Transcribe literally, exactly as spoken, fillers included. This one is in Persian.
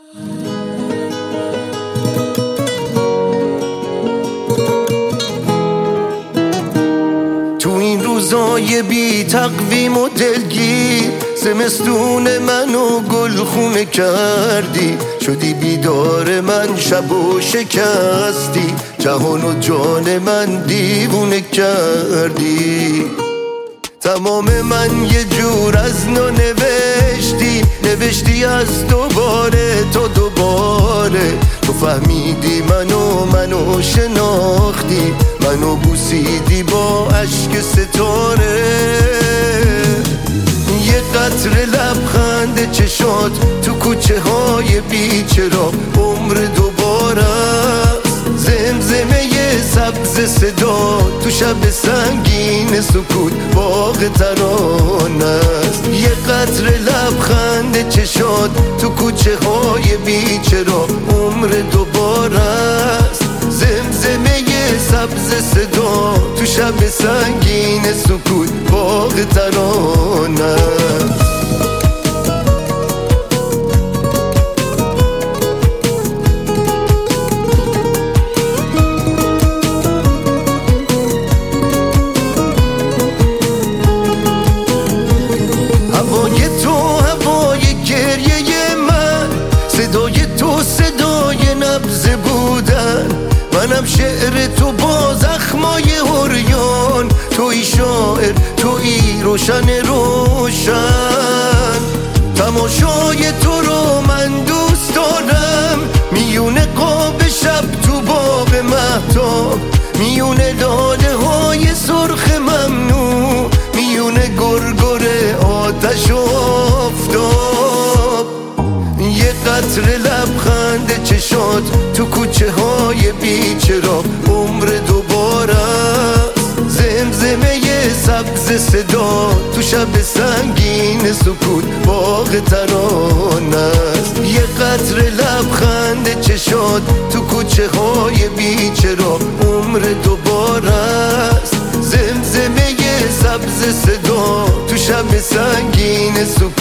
تو این روزای بی تقویم و دلگیر زمستون منو گلخونه کردی، شدی بیدار من شب و شکستی، جهان و جان من دیوونه کردی. تمام من یه جور از نو نوشتی، نوشتی از دوباره تو دوباره، تو فهمیدی منو منو شناختی، منو بوسیدی با عشق ستاره. یه قطره لبخند چشات تو کوچه های بیچرا عمر دوباره، زمزمه سبز صدا تو شب سنگین سکوت باغ ترانه است. یه قطره لبخند چشات تو کوچه های بیچرا عمر دوباره است، زمزمه سبز صدا تو شب سنگین سکوت باغ ترانه است. منم شعر تو با زخمای هریان، توی شاعر توی روشن روشن، تماشای تو رو من دوست دارم، میونه قاب شب تو باغ مهتاب، میونه لاله های سرخ ممنوع، میونه گرگر آتش و آفتاب. یه قطره لبخند چشات تو کوچه های بیچرا عمر دوباره، زمزمه سبز صدا تو شب سنگین سکوت باغ ترانه است. یه قطره لبخند چشات تو کوچه های بیچرا عمر دوباره است، زمزمه سبز صدا تو شب سنگین سکوت